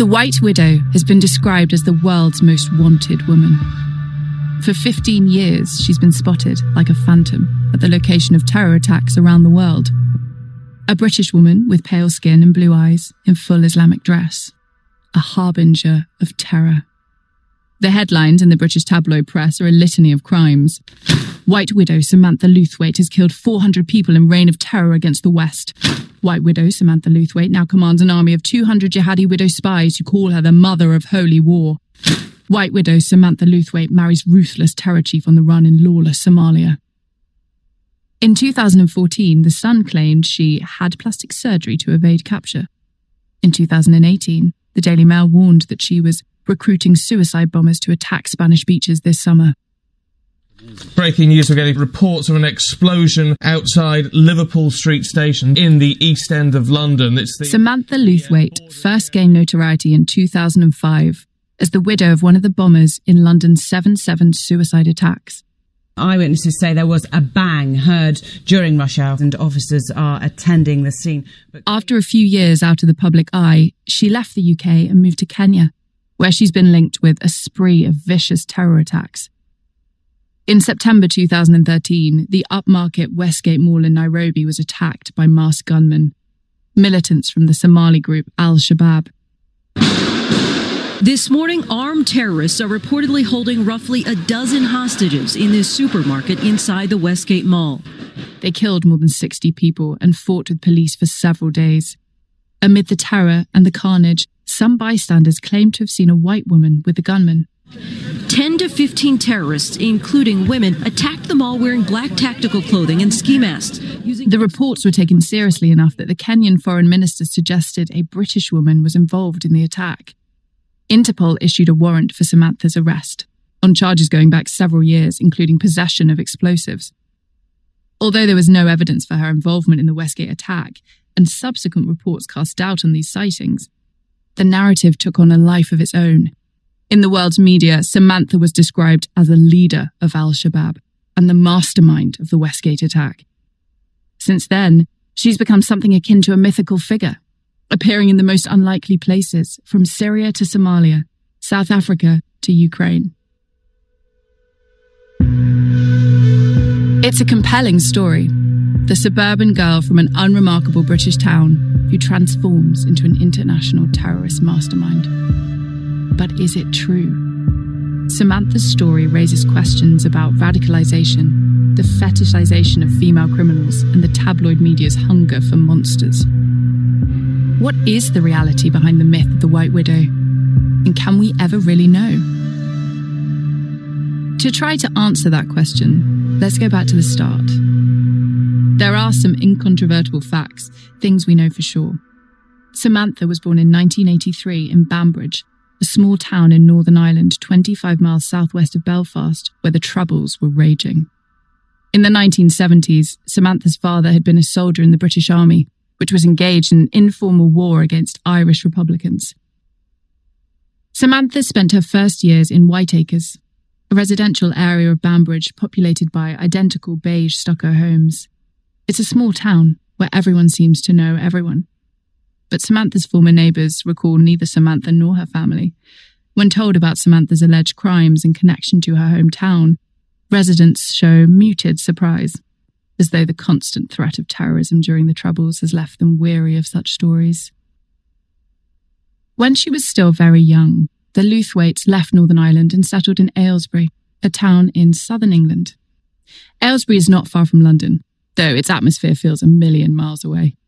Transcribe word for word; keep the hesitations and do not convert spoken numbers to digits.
The White Widow has been described as the world's most wanted woman. For fifteen years, she's been spotted like a phantom at the location of terror attacks around the world. A British woman with pale skin and blue eyes in full Islamic dress. A harbinger of terror. The headlines in the British tabloid press are a litany of crimes. White Widow Samantha Lewthwaite has killed four hundred people in reign of terror against the West. White Widow Samantha Lewthwaite now commands an army of two hundred jihadi widow spies who call her the mother of holy war. White Widow Samantha Lewthwaite marries ruthless terror chief on the run in lawless Somalia. In two thousand fourteen, The Sun claimed she had plastic surgery to evade capture. In two thousand eighteen, the Daily Mail warned that she was recruiting suicide bombers to attack Spanish beaches this summer. Breaking news, we're getting reports of an explosion outside Liverpool Street Station in the East End of London. It's the Samantha Lewthwaite first gained notoriety in two thousand five as the widow of one of the bombers in London's seven seven suicide attacks. Eyewitnesses say there was a bang heard during rush hour and officers are attending the scene. But after a few years out of the public eye, she left the U K and moved to Kenya, where she's been linked with a spree of vicious terror attacks. In September two thousand thirteen, the upmarket Westgate Mall in Nairobi was attacked by masked gunmen, militants from the Somali group Al-Shabaab. This morning, armed terrorists are reportedly holding roughly a dozen hostages in this supermarket inside the Westgate Mall. They killed more than sixty people and fought with police for several days. Amid the terror and the carnage, some bystanders claimed to have seen a white woman with the gunman. ten to fifteen terrorists, including women, attacked the mall wearing black tactical clothing and ski masks. Using the reports were taken seriously enough that the Kenyan foreign minister suggested a British woman was involved in the attack. Interpol issued a warrant for Samantha's arrest, on charges going back several years, including possession of explosives. Although there was no evidence for her involvement in the Westgate attack, and subsequent reports cast doubt on these sightings, the narrative took on a life of its own. In the world's media, Samantha was described as a leader of Al-Shabaab and the mastermind of the Westgate attack. Since then, she's become something akin to a mythical figure, appearing in the most unlikely places, from Syria to Somalia, South Africa to Ukraine. It's a compelling story. The suburban girl from an unremarkable British town who transforms into an international terrorist mastermind. But is it true? Samantha's story raises questions about radicalization, the fetishization of female criminals, and the tabloid media's hunger for monsters. What is the reality behind the myth of the White Widow? And can we ever really know? To try to answer that question, let's go back to the start. There are some incontrovertible facts, things we know for sure. Samantha was born in nineteen eighty-three in Banbridge, a small town in Northern Ireland, twenty-five miles southwest of Belfast, where the Troubles were raging. In the nineteen seventies, Samantha's father had been a soldier in the British Army, which was engaged in an informal war against Irish Republicans. Samantha spent her first years in Whiteacres, a residential area of Banbridge populated by identical beige stucco homes. It's a small town where everyone seems to know everyone. But Samantha's former neighbours recall neither Samantha nor her family. When told about Samantha's alleged crimes in connection to her hometown, residents show muted surprise, as though the constant threat of terrorism during the Troubles has left them weary of such stories. When she was still very young, the Lewthwaites left Northern Ireland and settled in Aylesbury, a town in southern England. Aylesbury is not far from London, though its atmosphere feels a million miles away.